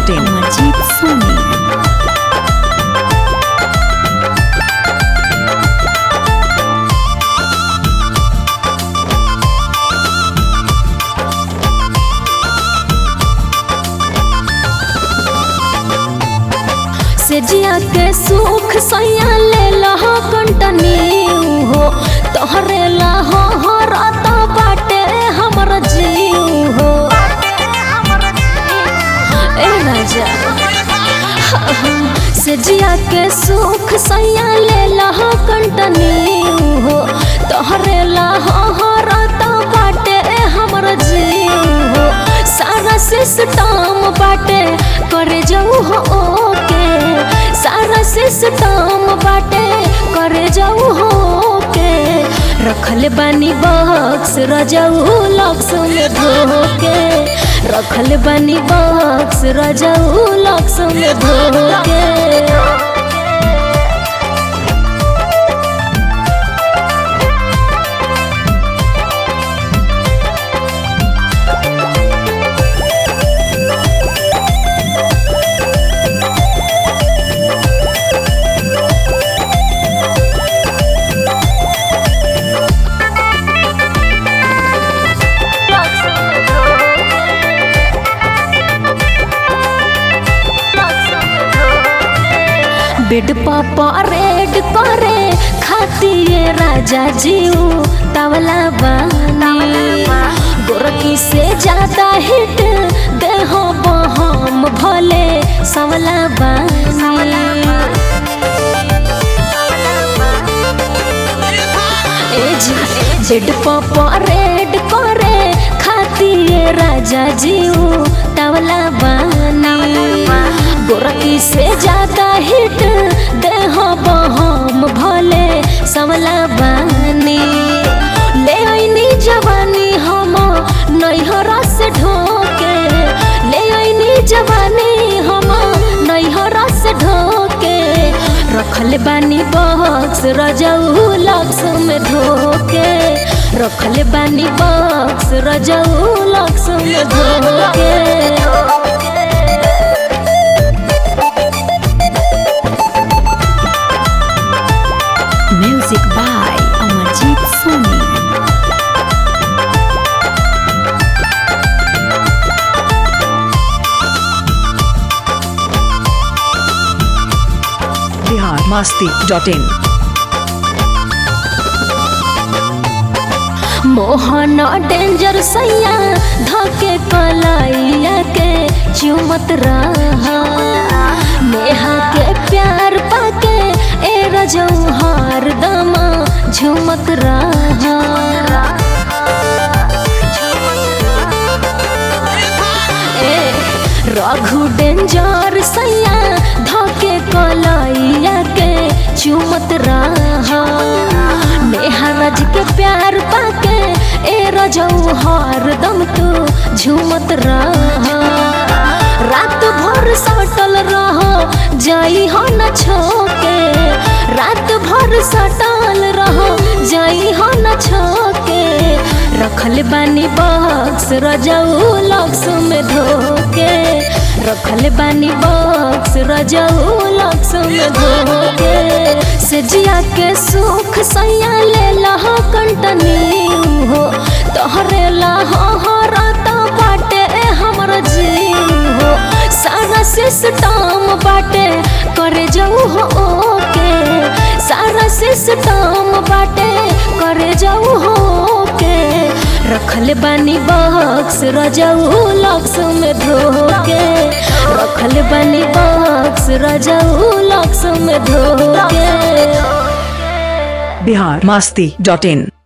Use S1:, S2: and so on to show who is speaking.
S1: masti.in
S2: Amarjeet सोनी। से जिया के सुख सैया ले लह कंटनी हो तोहरे लह राता बाटे हमर जीव हो ए राजा से जिया के सुख सैया ले लह कंटनी हो तोहरे लह राता बाटे हमर जीव हो सारा सिस्टम बाटे करे जाऊ हो के सारा सिस्टम बाटे करे जाऊ हो के रखल बानी बक्स रजाऊ लक्स में धोके रखल बानी बक्स रजाऊ लक्स में धोके बेड पापा रेड करे खातिए राजा जीव तवला बानी गोरकी से ज्यादा हिट देहो बहम भले सवला बानी बेड पापा रेड करे खातिए राजा जीव तवला बानी गोरकी से ज्यादा हिट देहो बहम भले समला बानी ले आईनी जवानी हम नैहरा से ढोके ले आईनी जवानी हम नैहरा से ढोके रखल बानी बक्स रजाऊ लक्स में धोके रखल बानी बक्स रजाऊ लक्स में धोके music by Amarjeet Soni.
S1: Bihar masti.in
S2: Mohan danger सैया धके कलाइया के चुमत रहा नेहा के प्यार पाके ए रजऊ हार दमा झुमत रहा रघु डेंजर सैया धके कलाइया के चुमत रहा नेहा रज के प्यार पाके ए रजऊ हर दम तू झूमत रहा रात भर सटल रहो जाई हो न छोके रात भर सटल रहो जाई हो न छोके रखल बानी बक्स रजाऊ लक्स में धोके रखल बानी बक्स रजाऊ लक्स में धोके से जिया के सुख सैया ले लह कंटनी हो तोहरे लह राता बाटे हमर जीव हो सारा सिस्टम बाटे करे जाऊ हो के सारा सिस्टम बाटे करे जाऊ हो के रखल बानी बक्स रजाऊ लक्स में धोके रखल बानी बक्स रजाऊ लक्स में धोके
S1: Bihar masti.in